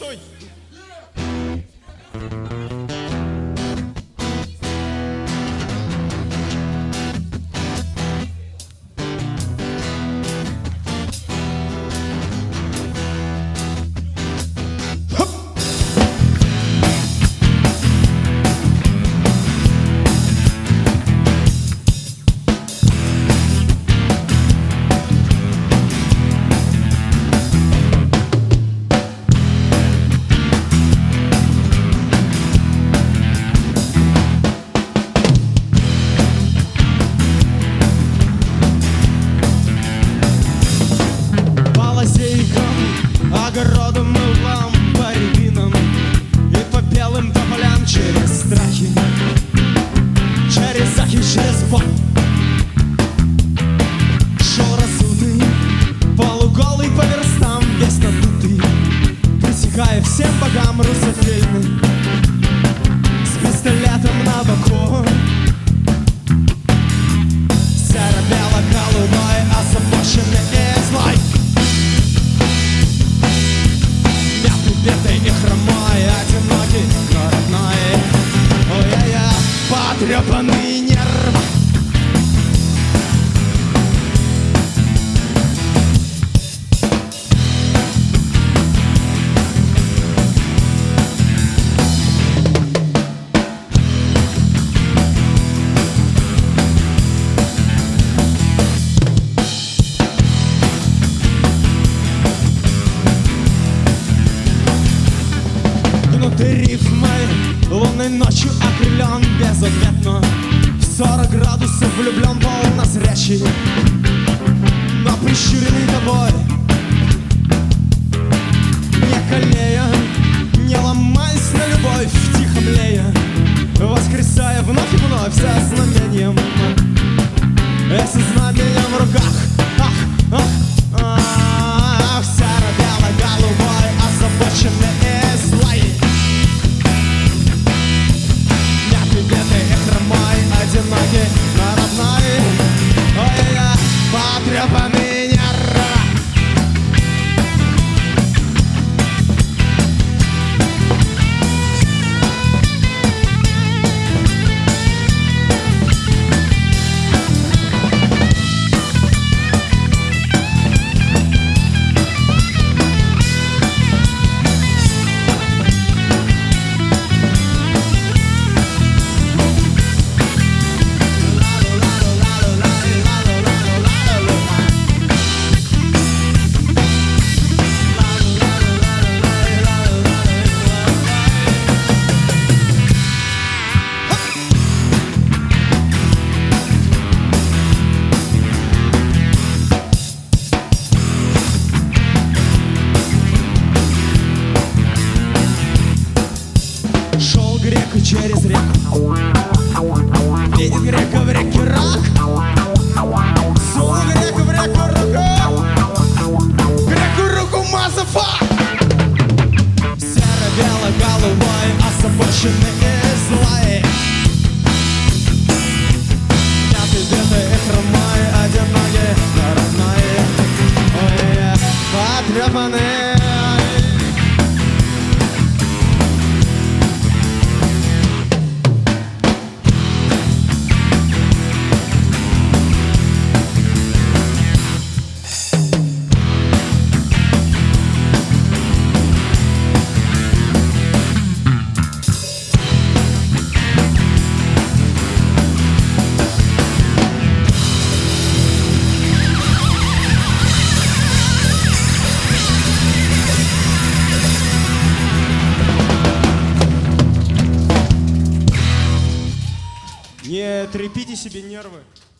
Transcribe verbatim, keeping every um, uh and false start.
стой! Огородом и лам по рябинам и по белым тополям, через страхи, через захи, через боль. Шел разутый, полуголый по верстам, весь надутый, присягая всем богам русофильный, с пистолетом на боку. Серо-бело-голубой, озабоченный и злой, бедный и хромой, одинокий, но родной. Ой-я-я, потрепанный нерв. Внутри рифмы лунной ночью окрылен безответно, в сорок градусов влюблен, полнозрячий, но прищуренный тобой. Не колея, не ломаясь на любовь, тихо млея, воскресая вновь и вновь за знамением, если знамением в руках. Ах, ах, ах, серо-бело-голубой, озабоченный и злой, одинокий, но родной. Ой-я, потрепанный нерв. Шел грек через реку, видит грека в реке рак, сунул грека в реку руку, греку руку мазафак. Серо-бело-голубой, озабоченный и злой, пятый, бедный и хромой, одинокий, но родной. Ой, потрепанный. Не трепите себе нервы.